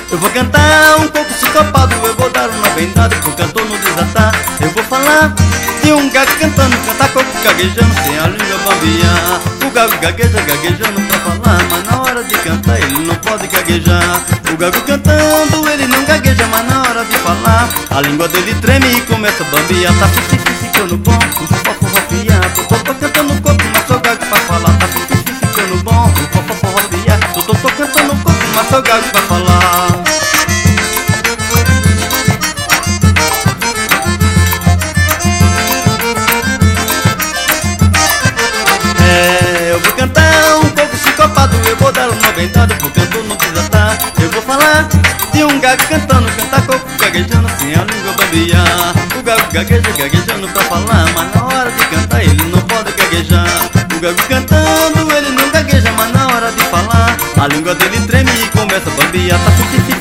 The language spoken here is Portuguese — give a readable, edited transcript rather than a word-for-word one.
Eu vou cantar um pouco sincopado, eu vou dar uma vendada pro cantor não desatar. Eu vou falar de um gago cantando, cantar coco gaguejando sem a língua bambiar. O gago gagueja gaguejando pra falar, mas na hora de cantar ele não pode gaguejar. O gago cantando, ele não gagueja, mas na hora de falar a língua dele treme e começa a bambiar. Tá ficando bom, o fofo rofiar. Tô cantando coco, mas sou gago pra falar. Tá ficando bom, o fofo rofiar. Tô cantando coco, mas sou gago pra falar. Eu vou cantar um pouco sincopado, eu vou dar uma vendada pro cantor não desatar. Eu vou falar de um gago cantando, cantar coco gaguejando sem a língua bambiar. O gago gagueja gaguejando pra falar, mas na hora de cantar ele não pode gaguejar. O gago cantando, ele não gagueja, mas na hora de falar a língua dele treme e começa a bambiar. Tá